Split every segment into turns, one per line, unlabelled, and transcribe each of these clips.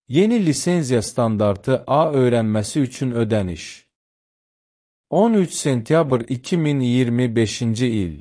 Yeni lisenziya standartı A öğrenməsi üçün ödəniş. 13 sentyabr 2025-ci il.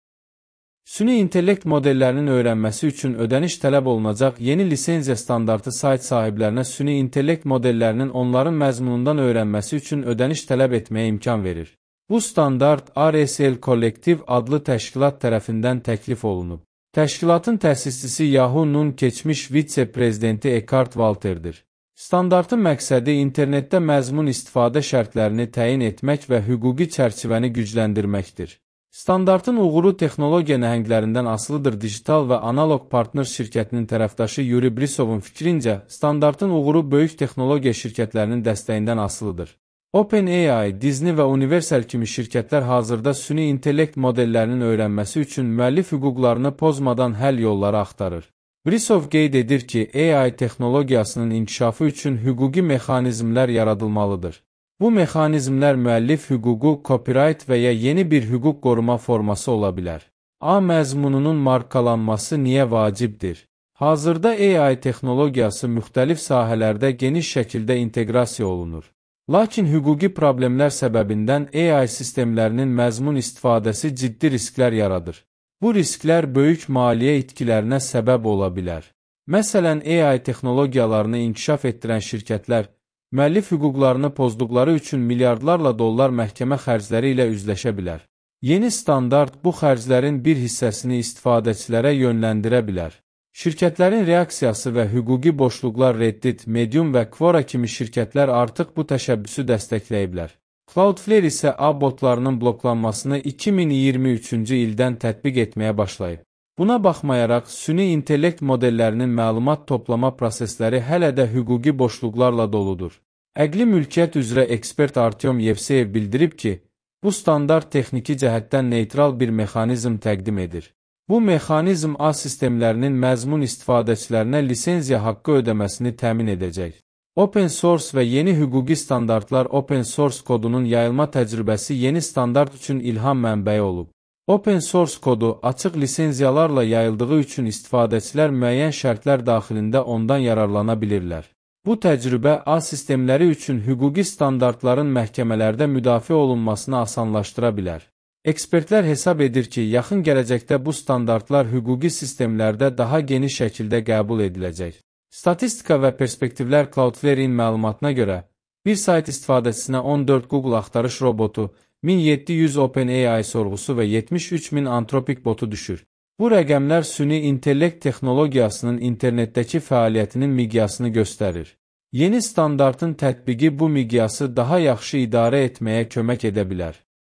Süni intellekt modellərinin öyrənməsi üçün ödəniş tələb olunacaq yeni lisenziya standartı sayt sahiblərinə süni intellekt modellərinin onların məzmunundan öyrənməsi üçün ödəniş tələb etməyə imkan verir. Bu standart RSL Kollektiv adlı təşkilat tərəfindən təklif olunub. Təşkilatın təsisçisi Yahoo-nun keçmiş vitse-prezidenti Eckhart Walter'dir. Standartın məqsədi internetdə məzmun istifadə şərtlərini təyin etmək və hüquqi çərçivəni gücləndirməkdir. Standartın uğuru texnologiya nəhənglərindən asılıdır. Digital və Analog Partners şirkətinin tərəfdaşı Yuri Brisovun fikrincə, standartın uğuru böyük texnologiya şirkətlərinin dəstəyindən asılıdır. OpenAI, Disney və Universal kimi şirkətlər hazırda süni intellekt modellərinin öyrənməsi üçün müəllif hüquqlarını pozmadan həll yolları axtarır. Brisov qeyd edir ki, AI texnologiyasının inkişafı üçün hüquqi mexanizmlər yaradılmalıdır. Bu mexanizmlər müəllif hüququ, copyright və ya yeni bir hüquq qoruma forması ola bilər. A məzmununun markalanması niyə vacibdir? Hazırda AI texnologiyası müxtəlif sahələrdə geniş şəkildə inteqrasiya olunur. Lakin hüquqi problemlər səbəbindən AI sistemlərinin məzmun istifadəsi ciddi risklər yaradır. Bu risklər böyük maliyyə itkilərinə səbəb ola bilər. Məsələn, AI texnologiyalarını inkişaf etdirən şirkətlər, müəllif hüquqlarını pozduqları üçün milyardlarla dollar məhkəmə xərcləri ilə üzləşə bilər. Yeni standart bu xərclərin bir hissəsini istifadəçilərə yönləndirə bilər. Şirkətlərin reaksiyası və hüquqi boşluqlar Reddit, Medium və Quora kimi şirkətlər artıq bu təşəbbüsü dəstəkləyiblər. Cloudflare isə botlarının bloklanmasını 2023-cü ildən tətbiq etməyə başlayıb. Buna baxmayaraq, süni intellekt modellərinin məlumat toplama prosesləri hələ də hüquqi boşluqlarla doludur. Əqli mülkiyyət üzrə ekspert Artyom Yevseyev bildirib ki, bu standart texniki cəhətdən neytral bir mexanizm təqdim edir. Bu mexanizm A sistemlərinin məzmun istifadəçilərinə lisenziya haqqı ödəməsini təmin edəcək. Open source və yeni hüquqi standartlar open source kodunun yayılma təcrübəsi yeni standart üçün ilham mənbəyi olub. Open source kodu açıq lisenziyalarla yayıldığı üçün istifadəçilər müəyyən şərtlər daxilində ondan yararlana bilirlər. Bu təcrübə A sistemləri üçün hüquqi standartların məhkəmələrdə müdafiə olunmasını asanlaşdıra bilər. Ekspertlər hesab edir ki, yaxın gələcəkdə bu standartlar hüquqi sistemlərdə daha geniş şəkildə qəbul ediləcək. Statistika və perspektivlər Cloudflare-in məlumatına görə, bir sayt istifadəçisinə 14 Google axtarış robotu, 1700 OpenAI sorğusu və 73.000 Anthropic botu düşür. Bu rəqəmlər süni intellekt texnologiyasının internetdəki fəaliyyətinin miqyasını göstərir. Yeni standartın tətbiqi bu miqyası daha yaxşı idarə etməyə kömək edə bilər.